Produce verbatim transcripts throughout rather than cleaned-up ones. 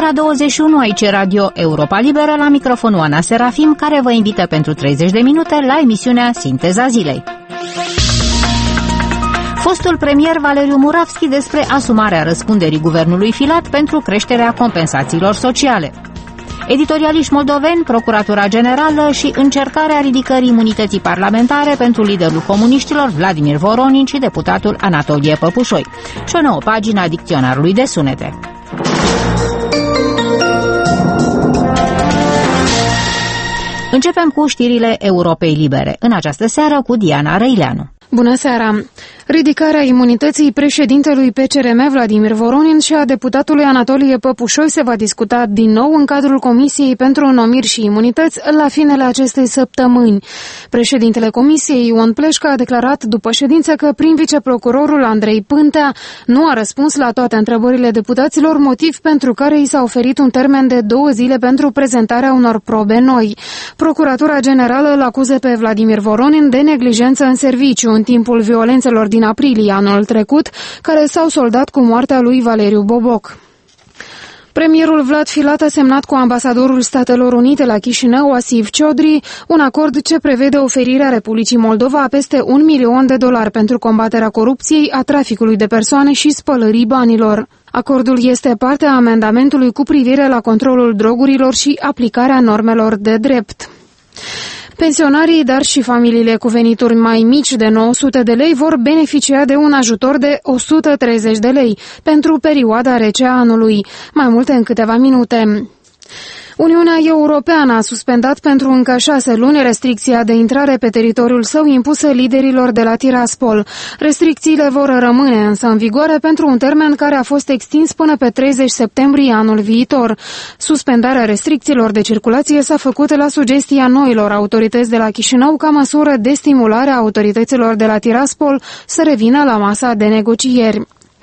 ora douăzeci și unu, aici Radio Europa Liberă, la microfonul Ana Serafim, care vă invită pentru treizeci de minute la emisiunea Sinteza Zilei. Fostul premier Valeriu Muravski despre asumarea răspunderii guvernului Filat pentru creșterea compensațiilor sociale. Editorialiști moldoveni, Procuratura Generală și încercarea ridicării imunității parlamentare pentru liderul comuniștilor Vladimir Voronin și deputatul Anatolie Păpușoi. Și o nouă pagină a dicționarului de sunete. Începem cu știrile Europei Libere. În această seară cu Diana Răileanu. Bună seara! Ridicarea imunității președintelui P C R M Vladimir Voronin și a deputatului Anatolie Păpușoi se va discuta din nou în cadrul Comisiei pentru Numiri și Imunități la finele acestei săptămâni. Președintele Comisiei, Ion Pleșca, a declarat după ședință că prin viceprocurorul Andrei Pântea nu a răspuns la toate întrebările deputaților, motiv pentru care i s-a oferit un termen de două zile pentru prezentarea unor probe noi. Procuratura Generală îl acuză pe Vladimir Voronin de neglijență în serviciu în timpul violențelor din aprilie anul trecut, care s-au soldat cu moartea lui Valeriu Boboc. Premierul Vlad Filat a semnat cu ambasadorul Statelor Unite la Chișinău, Asif Ciodri, un acord ce prevede oferirea Republicii Moldova a peste un milion de dolari pentru combaterea corupției, a traficului de persoane și spălării banilor. Acordul este parte a amendamentului cu privire la controlul drogurilor și aplicarea normelor de drept. Pensionarii, dar și familiile cu venituri mai mici de nouă sute de lei vor beneficia de un ajutor de o sută treizeci de lei pentru perioada rece a anului, mai multe în câteva minute. Uniunea Europeană a suspendat pentru încă șase luni restricția de intrare pe teritoriul său impusă liderilor de la Tiraspol. Restricțiile vor rămâne însă în vigoare pentru un termen care a fost extins până pe treizeci septembrie anul viitor. Suspendarea restricțiilor de circulație s-a făcut la sugestia noilor autorități de la Chișinău ca măsură de stimulare a autorităților de la Tiraspol să revină la masa de negocieri.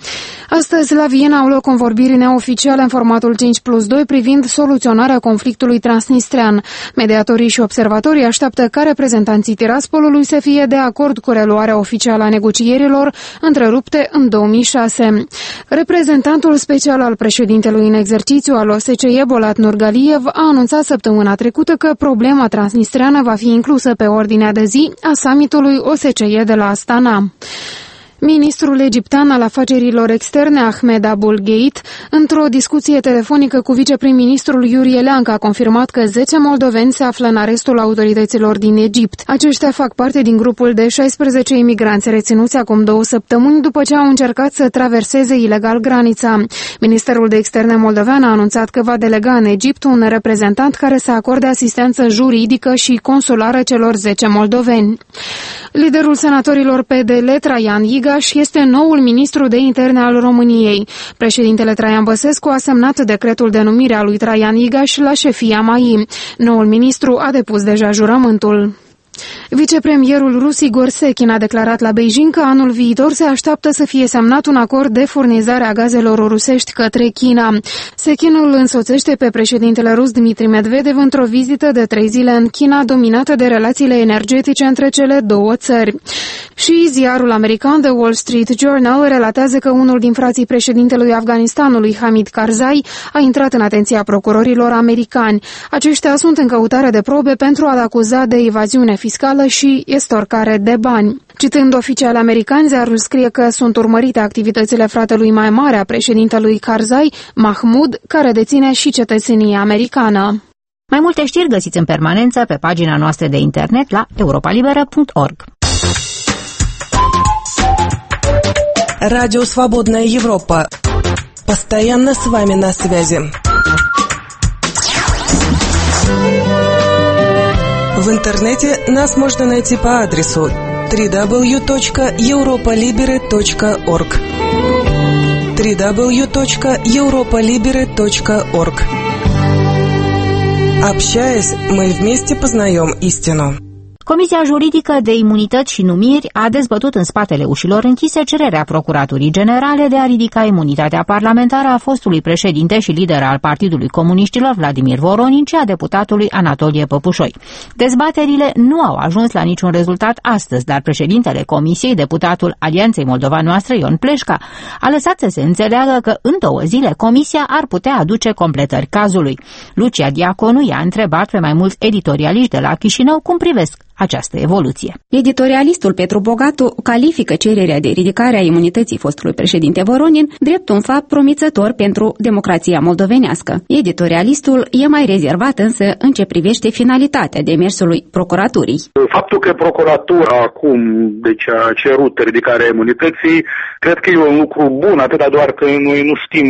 Astăzi, la Viena, au loc convorbiri neoficiale în formatul cinci plus doi privind soluționarea conflictului transnistrean. Mediatorii și observatorii așteaptă ca reprezentanții Tiraspolului să fie de acord cu reluarea oficială a negocierilor întrerupte în două mii șase. Reprezentantul special al președintelui în exercițiu al O S C E, Bolat Nurgaliev, a anunțat săptămâna trecută că problema transnistreană va fi inclusă pe ordinea de zi a summitului O S C E de la Astana. Ministrul egiptean al afacerilor externe, Ahmed Abul Gheit, într-o discuție telefonică cu viceprim-ministrul Iurie Leancă, a confirmat că zece moldoveni se află în arestul autorităților din Egipt. Aceștia fac parte din grupul de șaisprezece imigranți reținuți acum două săptămâni după ce au încercat să traverseze ilegal granița. Ministerul de Externe moldovean a anunțat că va delega în Egipt un reprezentant care să acorde asistență juridică și consulară celor zece moldoveni. Liderul senatorilor P D L, Traian Igaș, este noul ministru de interne al României. Președintele Traian Băsescu a semnat decretul de numire a lui Traian Igaș la șefia M A I. Noul ministru a depus deja jurământul. Vicepremierul rus Igor Sechin a declarat la Beijing că anul viitor se așteaptă să fie semnat un acord de furnizare a gazelor rusești către China. Sechin îl însoțește pe președintele rus Dmitri Medvedev într-o vizită de trei zile în China, dominată de relațiile energetice între cele două țări. Și ziarul american The Wall Street Journal relatează că unul din frații președintelui Afganistanului, Hamid Karzai, a intrat în atenția procurorilor americani. Aceștia sunt în căutare de probe pentru a-l acuza de evaziune fiscală și estorcare de bani. Citând oficiali americani, ziarul scrie că sunt urmărite activitățile fratelui mai mare a președintelui Karzai, Mahmoud, care deține și cetățenie americană. Mai multe știri găsiți în permanență pe pagina noastră de internet la europa liberă punct org. Радио «Свободная Европа». Постоянно с вами на связи. В интернете нас можно найти по адресу дабл ю дабл ю дабл ю точка европа либере точка орг дабл ю дабл ю дабл ю точка европа либере точка орг. Общаясь, мы вместе познаем истину. Comisia Juridică de Imunități și Numiri a dezbătut în spatele ușilor închise cererea Procuraturii Generale de a ridica imunitatea parlamentară a fostului președinte și lider al Partidului Comuniștilor Vladimir Voronin și a deputatului Anatolie Păpușoi. Dezbaterile nu au ajuns la niciun rezultat astăzi, dar președintele Comisiei, deputatul Alianței Moldova Noastră, Ion Pleșca, a lăsat să se înțeleagă că în două zile Comisia ar putea aduce completări cazului. Lucia Diaconu i-a întrebat pe mai mulți editorialiști de la Chișinău cum privesc această evoluție. Editorialistul Petru Bogatu califică cererea de ridicare a imunității fostului președinte Voronin drept un fapt promițător pentru democrația moldovenească. Editorialistul e mai rezervat însă în ce privește finalitatea demersului procuraturii. Faptul că procuratura acum deci a cerut ridicarea imunității, cred că e un lucru bun, atâta doar că noi nu știm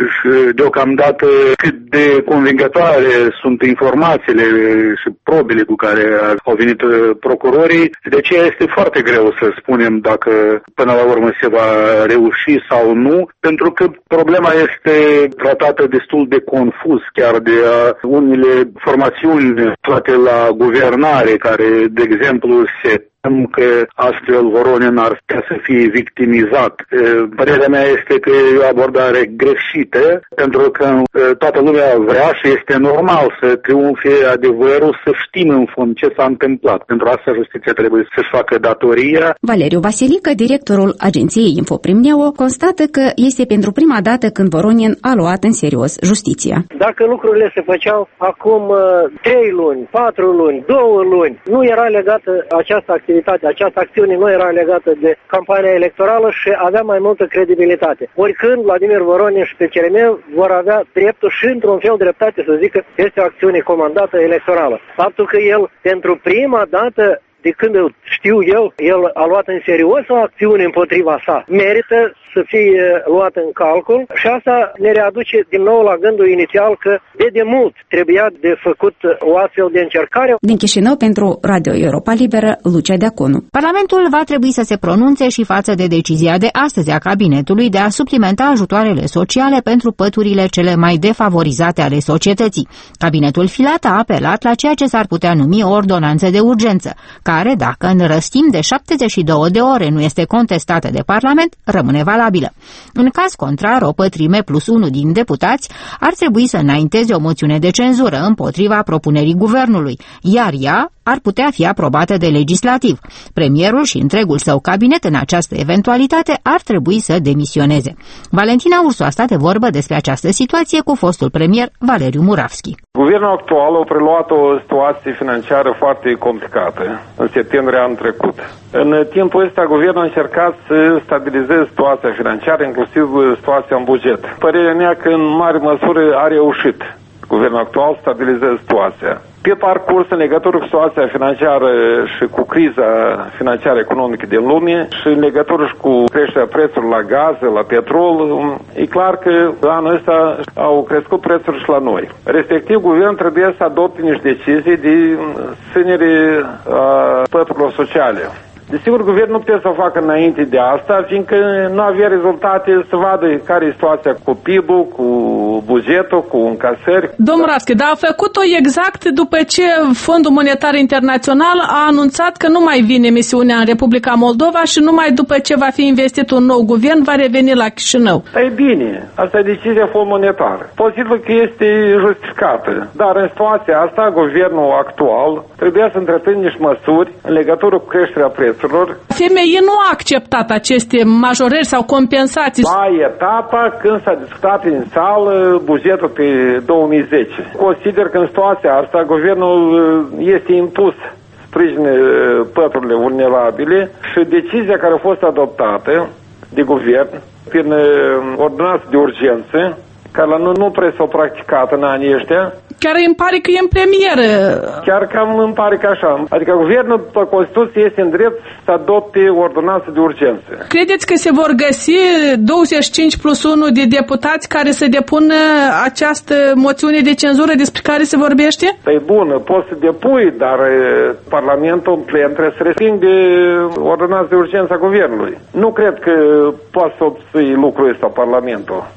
deocamdată cât de convingătoare sunt informațiile și probele cu care au venit procurorii. De ce este foarte greu să spunem dacă până la urmă se va reuși sau nu, pentru că problema este tratată destul de confuz chiar de unele formațiuni toate la guvernare care, de exemplu, se că astfel Voronin ar putea să fie victimizat. Părerea mea este că e o abordare greșită, pentru că toată lumea vrea și este normal să triumfe adevărul, să știm în fond ce s-a întâmplat. Pentru asta justiția trebuie să-și facă datoria. Valeriu Vasilică, directorul agenției Infoprim-Neo, constată că este pentru prima dată când Voronin a luat în serios justiția. Dacă lucrurile se făceau acum trei luni, patru luni, două luni, nu era legată această activitate. Această acțiune nu era legată de campania electorală și avea mai multă credibilitate. Oricând Vladimir Voronin și P C R M vor avea dreptul și într-un fel dreptate să zică că este o acțiune comandată electorală. Faptul că el pentru prima dată, de când știu eu, el a luat în serios o acțiune împotriva sa, merită să fie luat în calcul și asta ne readuce din nou la gândul inițial că de demult trebuia de făcut o astfel de încercare. Din Chișinău pentru Radio Europa Liberă, Lucia Deaconu. Parlamentul va trebui să se pronunțe și față de decizia de astăzi a cabinetului de a suplimenta ajutoarele sociale pentru păturile cele mai defavorizate ale societății. Cabinetul filat a apelat la ceea ce s-ar putea numi o ordonanță de urgență, care, dacă în răstim de șaptezeci și două de ore nu este contestată de Parlament, rămâne valabilă. În caz contrar, o pătrime plus unul din deputați ar trebui să înainteze o moțiune de cenzură împotriva propunerii guvernului, iar ea ar putea fi aprobată de legislativ. Premierul și întregul său cabinet în această eventualitate ar trebui să demisioneze. Valentina Ursu a stat de vorbă despre această situație cu fostul premier Valeriu Muravski. Guvernul actual a preluat o situație financiară foarte complicată în septembrie anul trecut. În timpul ăsta, guvernul a încercat să stabilizeze situația financiară, inclusiv situația în buget. Părerea mea că în mare măsură a reușit guvernul actual stabilizează situația. Pe parcurs, în legătură cu situația financiară și cu criza financiară economică din lume și în legătură și cu creșterea prețurilor la gaze, la petrol, e clar că anul ăsta au crescut prețurile și la noi. Respectiv, guvernul trebuie să adopte niște decizii de ținere a păturilor sociale. Desigur, guvernul nu putea să o facă înainte de asta, fiindcă nu avea rezultate să vadă care e situația cu P I B-ul, cu bugetul, cu încasări. Domnul Rasche, dar a făcut-o exact după ce Fondul Monetar Internațional a anunțat că nu mai vine misiunea în Republica Moldova și numai după ce va fi investit un nou guvern va reveni la Chișinău. Ei bine, asta e decizia Fondul Monetar. Posibil că este justificată, dar în situația asta, guvernul actual trebuia să întreprindă niște măsuri în legătură cu creșterea prețurilor. F M I nu a acceptat aceste majorări sau compensații. La etapa când s-a discutat în sală bugetul pe două mii zece. Consider că în situația asta guvernul este impus sprijin păturile vulnerabile și decizia care a fost adoptată de guvern prin ordonanță de urgență, care la noi nu prea s-au practicat în anii ăștia. Chiar îmi pare că e în premieră. Chiar cam îmi pare că așa. Adică guvernul, pe Constituție, este în drept să adopte ordonanță de urgență. Credeți că se vor găsi douăzeci și cinci plus unu de deputați care să depună această moțiune de cenzură despre care se vorbește? Păi bun, poți să depui, dar Parlamentul în plen trebuie să respinge ordonanța de urgență a guvernului. Nu cred că poate să obții lucrul ăsta Parlamentul.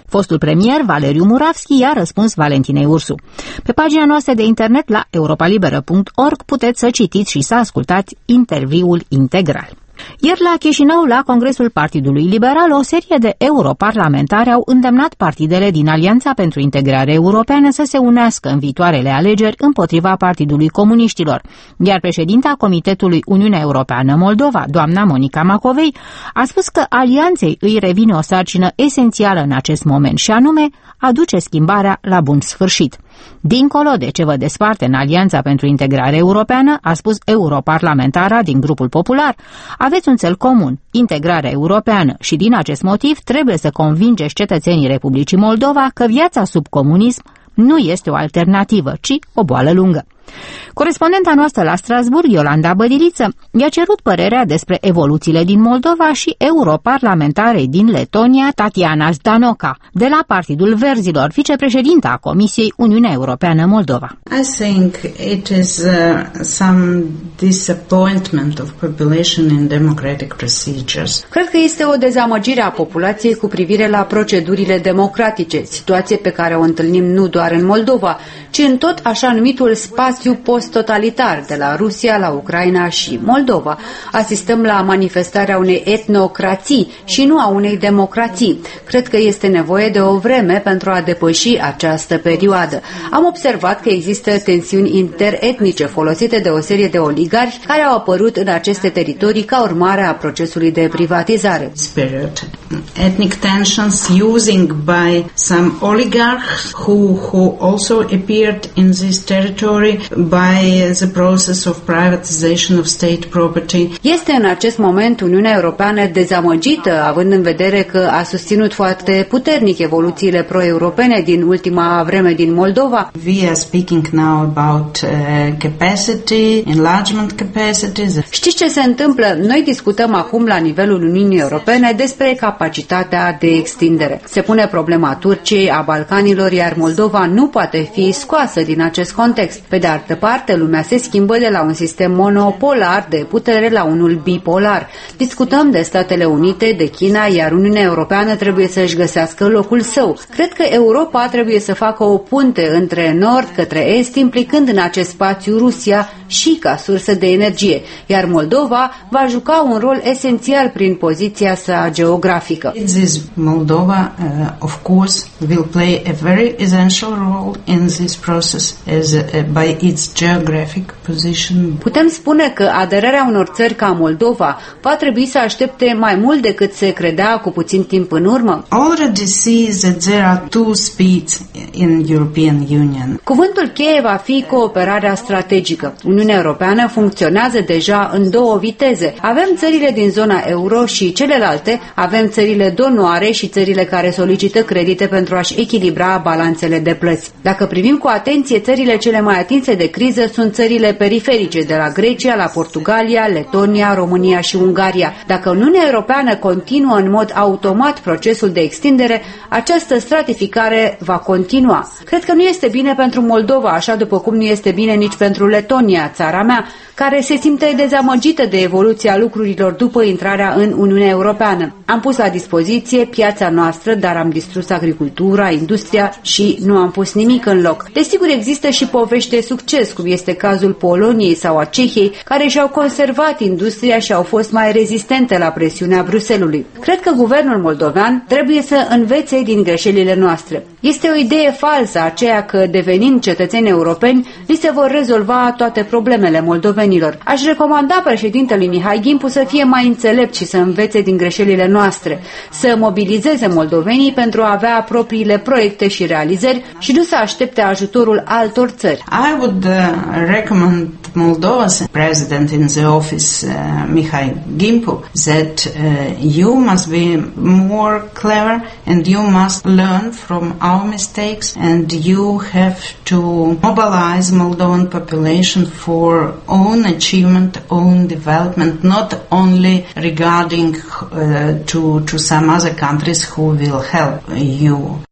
Fostul premier Valeriu Muravski i-a răspuns Valentinei Ursu. Pe pagina noastră de internet la europalibera punct org puteți să citiți și să ascultați interviul integral. Ieri la Chișinău, la Congresul Partidului Liberal, o serie de europarlamentari au îndemnat partidele din Alianța pentru Integrare Europeană să se unească în viitoarele alegeri împotriva Partidului Comuniștilor, iar președinta Comitetului Uniunea Europeană Moldova, doamna Monica Macovei, a spus că alianței îi revine o sarcină esențială în acest moment și anume aduce schimbarea la bun sfârșit. Dincolo de ce vă desparte în Alianța pentru Integrare Europeană, a spus europarlamentara din Grupul Popular, aveți un cel comun, integrarea europeană, și din acest motiv trebuie să convingeți cetățenii Republicii Moldova că viața sub comunism nu este o alternativă, ci o boală lungă. Corespondenta noastră la Strasburg, Iolanda Bădiliță, i-a cerut părerea despre evoluțiile din Moldova și europarlamentarei din Letonia, Tatiana Zdanoca, de la Partidul Verzilor, vicepreședinta a Comisiei Uniunea Europeană Moldova. I think it is uh, some disappointment of population in democratic procedures. Cred că este o dezamăgire a populației cu privire la procedurile democratice, situație pe care o întâlnim nu doar în Moldova, ci în tot așa numitul spațiu post-totalitar, de la Rusia la Ucraina și Moldova. Asistăm la manifestarea unei etnocrații și nu a unei democrații. Cred că este nevoie de o vreme pentru a depăși această perioadă. Am observat că există tensiuni interetnice folosite de o serie de oligarhi care au apărut în aceste teritorii ca urmare a procesului de privatizare. Spirit. Ethnic tensions using by some oligarchs who, who also appeared in this territory by the process of privatization of state property. Este în acest moment Uniunea Europeană dezamăgită, având în vedere că a susținut foarte puternic evoluțiile pro-europene din ultima vreme din Moldova. We are speaking now about uh, capacity, enlargement capacities. Știți ce se întâmplă? Noi discutăm acum la nivelul Uniunii Europene despre capacitatea de extindere. Se pune problema Turciei, a Balcanilor, iar Moldova nu poate fi scoasă din acest context. Pe de altă parte, lumea se schimbă de la un sistem monopolar de putere la unul bipolar. Discutăm de Statele Unite, de China, iar Uniunea Europeană trebuie să-și găsească locul său. Cred că Europa trebuie să facă o punte între nord către est, implicând în acest spațiu Rusia și ca sursă de energie, iar Moldova va juca un rol esențial prin poziția sa geografică. This Moldova, uh, of course, will play a very essential role in this process as uh, by its geographic position. Putem spune că aderarea unor țări ca Moldova va trebui să aștepte mai mult decât se credea cu puțin timp în urmă. Already sees that there are two speeds in European Union. Cuvântul cheie va fi cooperarea strategică. Uniunea Europeană funcționează deja în două viteze. Avem țările din zona euro și celelalte, avem țările donoare și țările care solicită credite pentru a-și echilibra balanțele de plăți. Dacă privim cu atenție, țările cele mai atinse de criză sunt țările periferice, de la Grecia la Portugalia, Letonia, România și Ungaria. Dacă Uniunea Europeană continuă în mod automat procesul de extindere, această stratificare va continua. Cred că nu este bine pentru Moldova, așa după cum nu este bine nici pentru Letonia, țara mea, care se simte dezamăgită de evoluția lucrurilor după intrarea în Uniunea Europeană. Am pus la dispoziție piața noastră, dar am distrus agricultura, industria și nu am pus nimic în loc. Desigur, există și povești de succes, cum este cazul Poloniei sau a Cehiei, care și-au conservat industria și au fost mai rezistente la presiunea Bruselului. Cred că guvernul moldovean trebuie să învețe din greșelile noastre. Este o idee falsă aceea că, devenind cetățeni europeni, li se vor rezolva toate problemele moldovenilor. Aș recomanda președintelui Mihai Gimpu să fie mai înțelept și să învețe din greșelile noastre, să mobilizeze moldovenii pentru a avea propriile proiecte și realizări și nu să aștepte ajutorul altor țări. I would uh, recommend Moldova's president in the office, uh, Mihai Gimpu, that uh, you must be more clever and you must learn from our mistakes and you have to mobilize Moldovan population for own achievement, own development, not only regarding uh, to, to some other countries who will help you.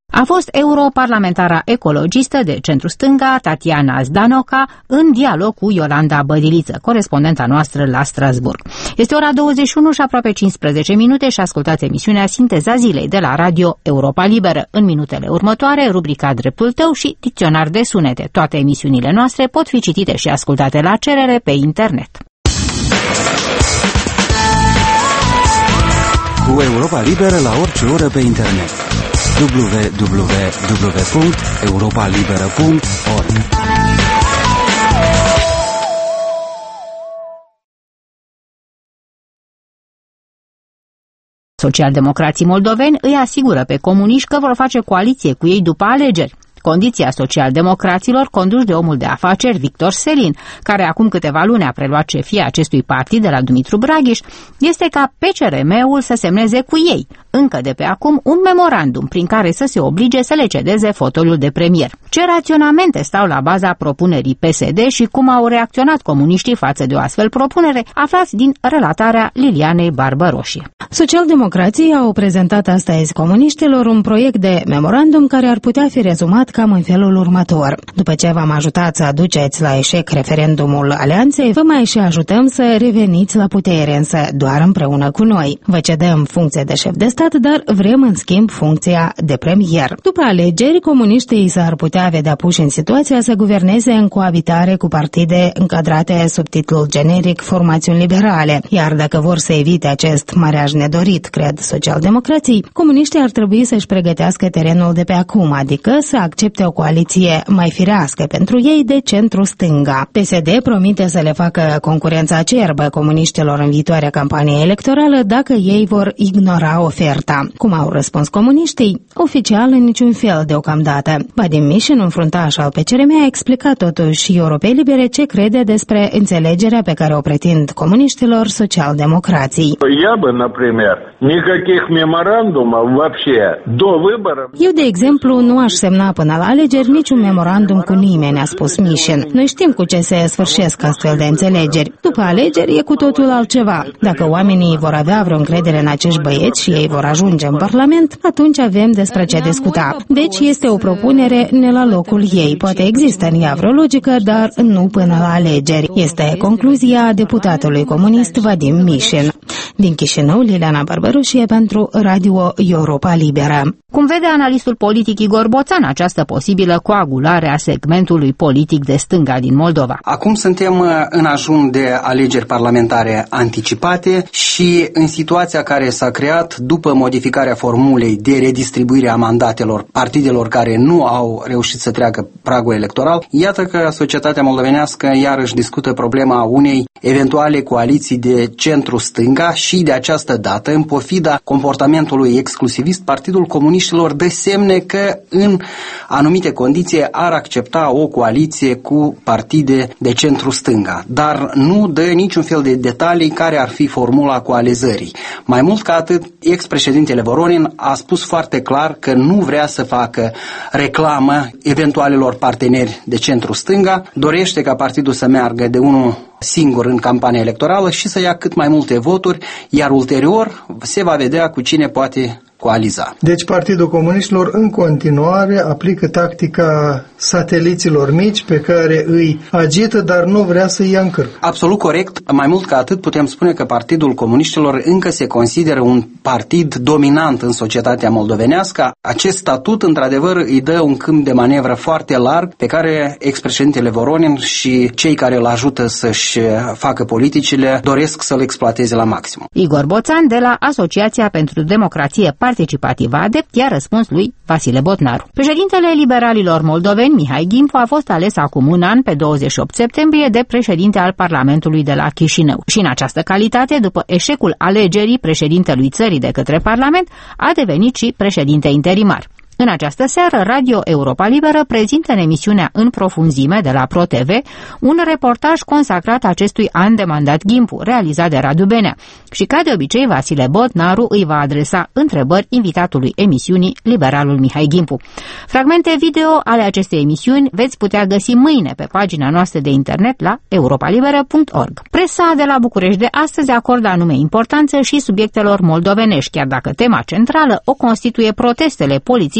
A fost europarlamentara ecologistă de centru-stânga Tatiana Zdanoca în dialog cu Iolanda Bădiliță, corespondenta noastră la Strasburg. Este ora douăzeci și unu și aproape cincisprezece minute și ascultați emisiunea Sinteza Zilei de la Radio Europa Liberă. În minutele următoare, rubrica Dreptul Tău și dicționar de sunete. Toate emisiunile noastre pot fi citite și ascultate la cerere pe internet. Cu Europa Liberă la orice oră pe internet. w w w punct europa liberă punct org. Socialdemocrații moldoveni îi asigură pe comuniști că vor face coaliție cu ei după alegeri. Condiția socialdemocraților conduși de omul de afaceri Victor Selin, care acum câteva luni a preluat șefia acestui partid de la Dumitru Braghiș, este ca P C R M-ul să semneze cu ei, încă de pe acum, un memorandum prin care să se oblige să le cedeze fotoliul de premier. Ce raționamente stau la baza propunerii P S D și cum au reacționat comuniștii față de o astfel propunere, aflați din relatarea Lilianei Barbăroșie. Socialdemocrații au prezentat astăzi comuniștilor un proiect de memorandum care ar putea fi rezumat cam în felul următor. După ce v-am ajutat să aduceți la eșec referendumul alianței, vă mai și ajutăm să reveniți la putere, însă doar împreună cu noi. Vă cedăm funcție de șef de stat, dar vrem în schimb funcția de premier. După alegeri, comuniștii s-ar putea vedea puși în situația să guverneze în coabitare cu partide încadrate sub titlul generic formațiuni liberale, iar dacă vor să evite acest mariaj nedorit, cred socialdemocrații, comuniștii ar trebui să-și pregătească terenul de pe acum, adică să accepte o coaliție mai firească pentru ei de centru-stânga. P S D promite să le facă concurența acerbă comuniștilor în viitoarea campanie electorală dacă ei vor ignora oferta. Cum au răspuns comuniștii? Oficial în niciun fel deocamdată. Vadim Mișin, un fruntaș al P C R M, a explicat totuși Europei Libere ce crede despre înțelegerea pe care o pretind comuniștilor social-democrații. Eu, de exemplu, nu aș semna până la alegeri niciun memorandum cu nimeni, a spus Mișin. Noi știm cu ce se sfârșesc astfel de înțelegeri. După alegeri e cu totul altceva. Dacă oamenii vor avea vreo încredere în acești băieți și ei vor ajunge în Parlament, atunci avem despre ce discuta. Deci este o propunere ne la locul ei. Poate există în ea vreo logică, dar nu până la alegeri. Este concluzia deputatului comunist Vadim Mișin. Din Chișinău, Liliana Barbărușie pentru Radio Europa Liberă. Cum vede analistul politic Igor Boțan această posibilă coagulare a segmentului politic de stânga din Moldova? Acum suntem în ajun de alegeri parlamentare anticipate și în situația care s-a creat după modificarea formulei de redistribuire a mandatelor partidelor care nu au reușit să treacă pragul electoral, iată că societatea moldovenească iarăși discută problema unei eventuale coaliții de centru-stânga și de această dată, în pofida comportamentului exclusivist, Partidul Comuniștilor dă semne că în anumite condiții ar accepta o coaliție cu partide de centru-stânga, dar nu dă niciun fel de detalii care ar fi formula coalizării. Mai mult ca atât, ex-președintele Voronin a spus foarte clar că nu vrea să facă reclamă eventualelor parteneri de centru-stânga, dorește ca partidul să meargă de unul singur în campania electorală și să ia cât mai multe voturi, iar ulterior se va vedea cu cine poate coaliza. Deci Partidul Comuniștilor în continuare aplică tactica sateliților mici pe care îi agită, dar nu vrea să ia în cârc. Absolut corect. Mai mult ca atât putem spune că Partidul Comuniștilor încă se consideră un partid dominant în societatea moldovenească. Acest statut, într-adevăr, îi dă un câmp de manevră foarte larg pe care ex-președintele Voronin și cei care îl ajută să-și facă politicile doresc să-l exploateze la maximum. Igor Boțan de la Asociația pentru Democrație Participativă Adept i-a răspuns lui Vasile Botnaru. Președintele liberalilor moldoveni Mihai Gimpu a fost ales acum un an pe douăzeci și opt septembrie de președinte al Parlamentului de la Chișinău și în această calitate, după eșecul alegerii președintelui țării de către Parlament, a devenit și președinte interimar. În această seară, Radio Europa Liberă prezintă în emisiunea În profunzime de la ProTV un reportaj consacrat acestui an de mandat Gimpu, realizat de Radu Benea. Și ca de obicei, Vasile Botnaru îi va adresa întrebări invitatului emisiunii, liberalul Mihai Gimpu. Fragmente video ale acestei emisiuni veți putea găsi mâine pe pagina noastră de internet la europa liberă punct org. Presa de la București de astăzi acordă anume importanță și subiectelor moldovenești, chiar dacă tema centrală o constituie protestele polițiștilor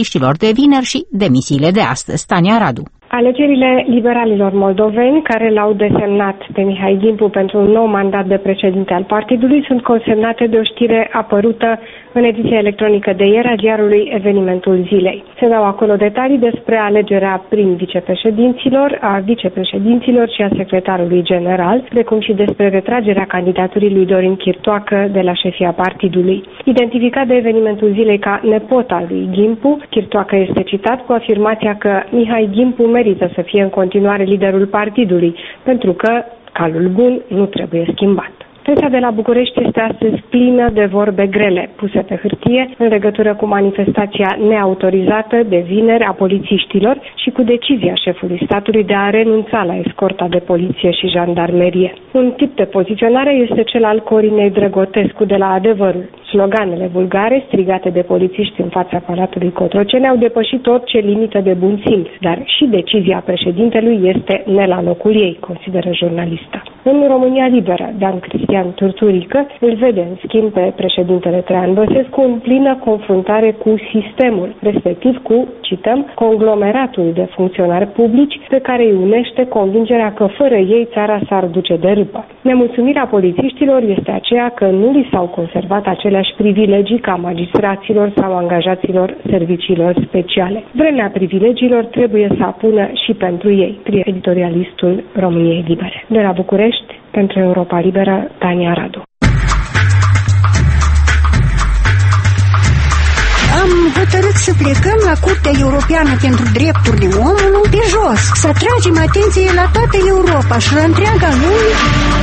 polițiștilor de vineri și demisiile de astăzi. Tania Radu. Alegerile liberalilor moldoveni, care l-au desemnat pe Mihai Gimpu pentru un nou mandat de președinte al partidului, sunt consemnate de o știre apărută în ediția electronică de ieri a ziarului Evenimentul Zilei. Se dau acolo detalii despre alegerea prin vicepreședinților, a vicepreședinților și a secretarului general, precum și despre retragerea candidaturii lui Dorin Chirtoacă de la șefia partidului. Identificat de Evenimentul Zilei ca nepot al lui Gimpu, Chirtoacă este citat cu afirmația că Mihai Gimpu merită să fie în continuare liderul partidului, pentru că calul bun nu trebuie schimbat. Presa de la București este astăzi plină de vorbe grele, puse pe hârtie, în legătură cu manifestația neautorizată de vineri a polițiștilor și cu decizia șefului statului de a renunța la escorta de poliție și jandarmerie. Un tip de poziționare este cel al Corinei Drăgotescu de la Adevărul. Sloganele vulgare strigate de polițiști în fața Palatului Cotroceni au depășit orice limită de bun simț, dar și decizia președintelui este ne la locul ei, consideră jurnalista. În România Liberă, Dan Cristian Turturică îl vede în schimb pe președintele Traian Băsescu în plină confruntare cu sistemul, respectiv cu, cităm, conglomeratul de funcționari publici pe care îi unește convingerea că fără ei țara s-ar duce de râpă. Nemulțumirea polițiștilor este aceea că nu li s-au conservat aceleași privilegii ca magistraților sau angajaților serviciilor speciale. Vremea privilegiilor trebuie să apună și pentru ei, scrie editorialistul României Libere. De la București, pentru Europa Liberă, Tania Radu. Am hotărât să plecăm la Curtea Europeană pentru Drepturile Omului pe jos, să atragem atenție la toată Europa și la întreaga lume.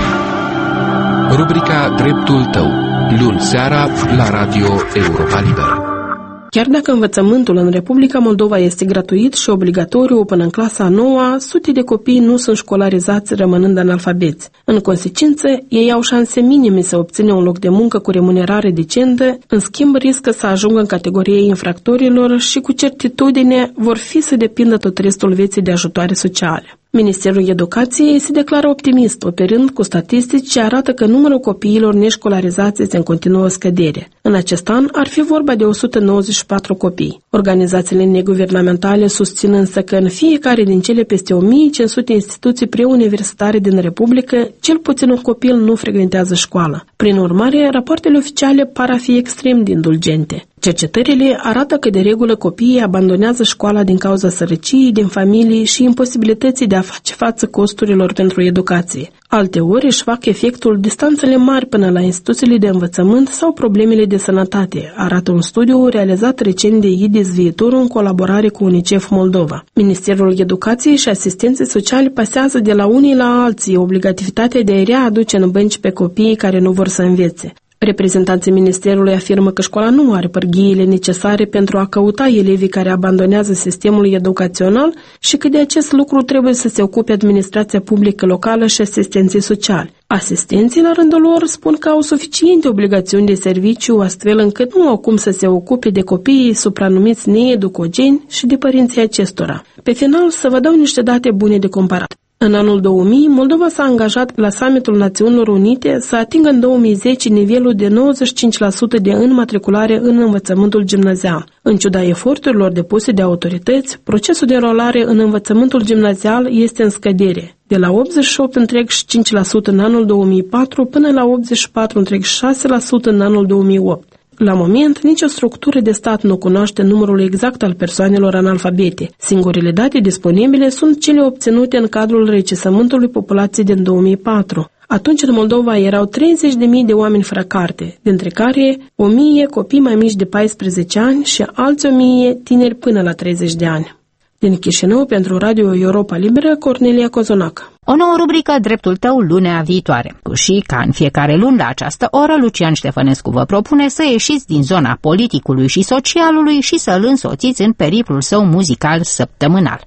Rubrica Dreptul tău, luni seara la Radio Europa Liberă. Chiar dacă învățământul în Republica Moldova este gratuit și obligatoriu până în clasa a noua, sute de copii nu sunt școlarizați rămânând analfabeți. În consecință, ei au șanse minime să obțină un loc de muncă cu remunerare decentă, în schimb riscă să ajungă în categoria infractorilor și cu certitudine vor fi să depindă tot restul vieții de ajutoare sociale. Ministerul Educației se declară optimist, operând cu statistici ce arată că numărul copiilor neșcolarizați este în continuă scădere. În acest an ar fi vorba de o sută nouăzeci și patru copii. Organizațiile neguvernamentale susțin însă că în fiecare din cele peste o mie cinci sute instituții preuniversitare din Republică, cel puțin un copil nu frecventează școala. Prin urmare, rapoartele oficiale par a fi extrem de indulgente. Cercetările arată că de regulă copiii abandonează școala din cauza sărăciei din familii și imposibilității de a face față costurilor pentru educație. Alteori își fac efectul distanțele mari până la instituțiile de învățământ sau problemele de sănătate, arată un studiu realizat recent de I D I S Viitor în colaborare cu UNICEF Moldova. Ministerul Educației și Asistenței Sociale pasează de la unii la alții obligativitatea de a-i readuce în bănci pe copiii care nu vor să învețe. Reprezentanții Ministerului afirmă că școala nu are pârghiile necesare pentru a căuta elevii care abandonează sistemul educațional și că de acest lucru trebuie să se ocupe administrația publică locală și asistenții sociale. Asistenții, la rândul lor, spun că au suficiente obligațiuni de serviciu, astfel încât nu au cum să se ocupe de copiii supranumiți needucogeni și de părinții acestora. Pe final, să vă dau niște date bune de comparat. În anul două mii, Moldova s-a angajat la Summitul Națiunilor Unite să atingă în două mii zece nivelul de nouăzeci și cinci la sută de înmatriculare în învățământul gimnazial. În ciuda eforturilor depuse de autorități, procesul de înrolare în învățământul gimnazial este în scădere, de la optzeci și opt virgulă cinci la sută în anul două mii patru până la optzeci și patru virgulă șase la sută în anul două mii opt. La moment, nicio structură de stat nu cunoaște numărul exact al persoanelor analfabete. Singurile date disponibile sunt cele obținute în cadrul recensământului populației din două mii patru. Atunci în Moldova erau treizeci de mii de oameni fără carte, dintre care o mie copii mai mici de paisprezece ani și alți o mie tineri până la treizeci de ani. Din Chișinău, pentru Radio Europa Liberă, Cornelia Cozonac. O nouă rubrică, Dreptul tău, lunea viitoare. Și, ca în fiecare luni la această oră, Lucian Ștefănescu vă propune să ieșiți din zona politicului și socialului și să-l însoțiți în periplul său muzical săptămânal.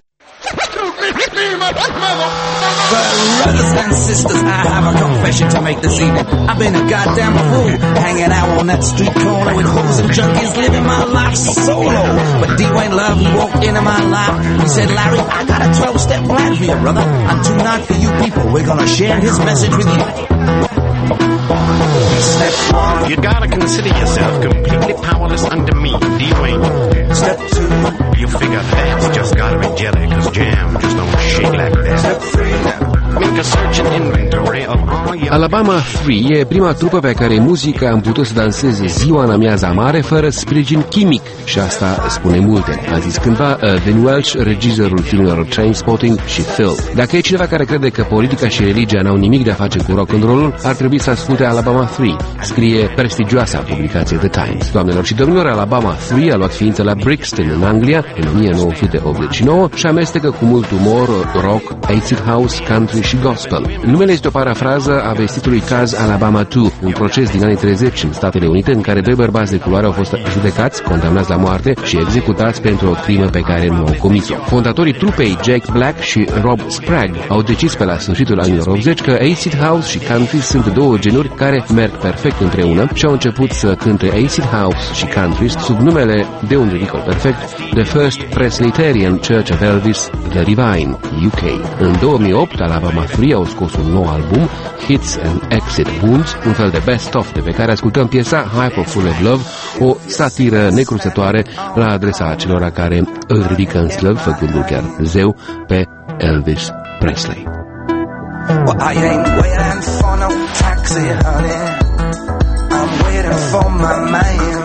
Brothers and sisters, I have a confession to make this evening. I've been a goddamn fool, hanging out on that street corner with hoes and junkies, living my life solo. But Dwayne Love, he walked into my life. He said, Larry, I got a twelve-step plan for you, brother. And tonight for you people, we're gonna share his message with you. Step one, you gotta consider yourself completely powerless under me, Dwayne. Step two, you figure that's just gotta be jelly, cause jam just don't shake like that. Step three, make a search and inventory of all your... Alabama trei e prima trupă pe care muzica am putut să danseze ziua în amiaza mare fără sprijin chimic, și asta spune multe, a zis cândva uh, Dan Welch, regizorul filmelor Trainspotting și Phil. Dacă e cineva care crede că politica și religia n-au nimic de a face cu rock and roll-ul, ar trebui să asculte Alabama trei, scrie prestigioasa publicație The Times. Doamnelor și domnilor, Alabama trei a luat ființă la Brixton, în Anglia, în o mie nouă sute optzeci și nouă și amestecă cu mult umor rock, acid house, country și gospel. Numele este o parafrază a vestitului caz Alabama doi, un proces din anii treizeci în Statele Unite în care doi bărbați de culoare au fost judecați, condamnați la moarte și executați pentru o crimă pe care nu au comis-o. Fondatorii trupei Jack Black și Rob Sprague au decis pe la sfârșitul anilor optzeci că acid house și country sunt două genuri care merg perfect împreună și au început să cânte acid house și country sub numele de un ridicol perfect The First Presbyterian Church of Elvis, The Divine, U K. În două mii opt, Alabama trei au scos un nou album, Hits and Exit Wounds, un fel de best-of de pe care ascultăm piesa Hyper Full of Love, o satiră necrusătoare la adresa acelora care îl ridică în slăv, făcându-l chiar zeu, pe Elvis Presley. Well, I ain't waiting for no taxi, honey. I'm waiting for my man.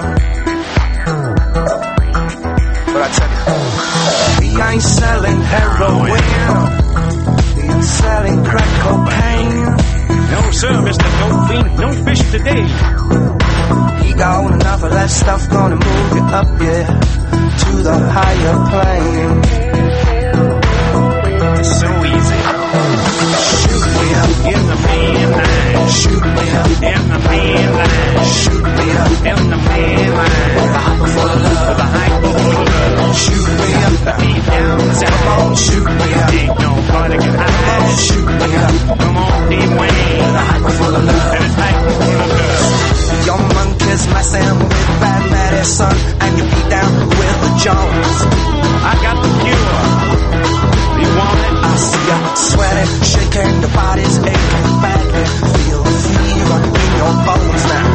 But I tell you, we ain't selling heroin. We ain't selling crack cocaine. No, sir, Mister Dope Fiend, no fish today. He got enough of that stuff gonna move you up, yeah, to the higher plane. It's so easy. Shoot me up in the main line. Shoot me up in the main line. Shoot me up in the main line. With a hyper full of love. With a hyper full of love. Shoot me up deep down south. Shoot me up. Ain't nobody can hide. Shoot me up. Come on, D-Wayne. With a hyper full of love. And it's hyper full of love. Your monkey's messing with bad medicine, and you beat down with the Jones. I got the cure. You want it? I see ya sweating, shaking, the body's aching badly. Feel the fever in your bones now.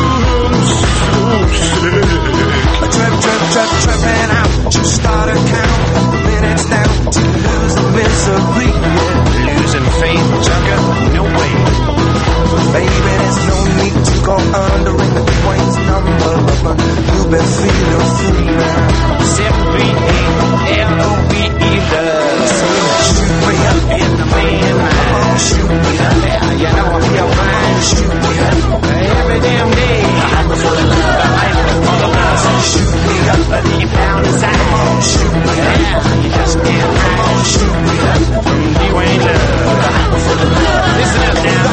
Trip, trip, trip, tripping out. You start to count minutes down to lose the misery. Yeah. Losing faith, Jugger, no way. Baby, there's no need to go under in the Dwayne's number. You've been feeling free now. seven three eight L O V E love. Shoot me up in the main line. Shoot me up, yeah, you know I feel fine. Shoot me up every damn day. The hyper full of love, the hyper full of love. Shoot me up deep down inside. Shoot me up, yeah, you just can't hide. Shoot me up from Dwayne Love. The hyper full of love. Listen up now.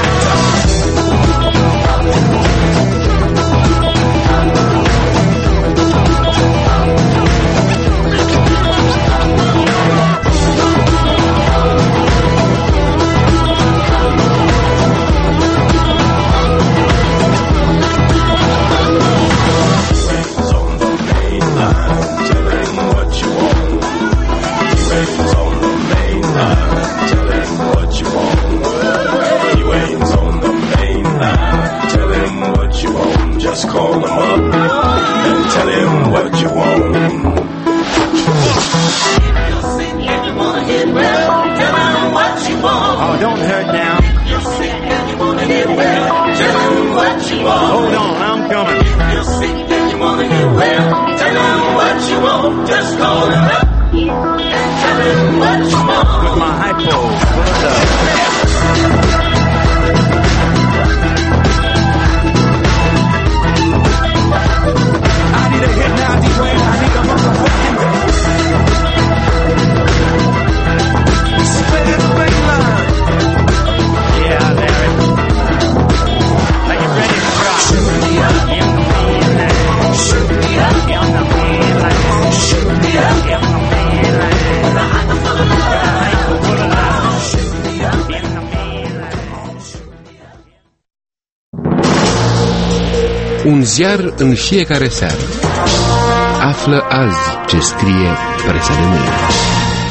Un ziar în fiecare seară. Află azi ce scrie presa de mâine.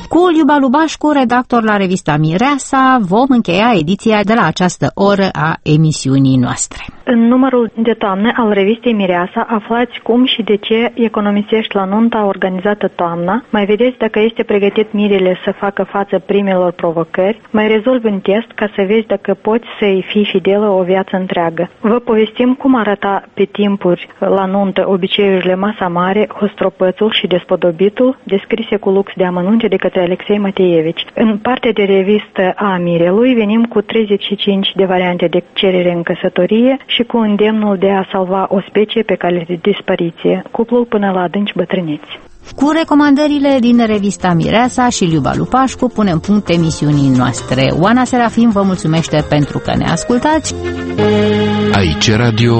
Cu Liuba Lubașcu, redactor la revista Mireasa, vom încheia ediția de la această oră a emisiunii noastre. În numărul de toamnă al revistei Mireasa aflați cum și de ce economisești la nunta organizată toamna, mai vedeți dacă este pregătit mirele să facă față primelor provocări, mai rezolvi un test ca să vezi dacă poți să-i fii fidelă o viață întreagă. Vă povestim cum arăta pe timpuri la nuntă obiceiurile masa mare, hostropățul și despodobitul, descrise cu lux de amănunte de către Alexei Mateevici. În partea de revistă a mirelui venim cu treizeci și cinci de variante de cerere în căsătorie și cu îndemnul de a salva o specie pe cale de dispariție, cuplul până la adânci bătrâneți. Cu recomandările din revista Mireasa și Liuba Lubașcu punem punct emisiunii noastre. Oana Serafim vă mulțumește pentru că ne ascultați. Aici Radio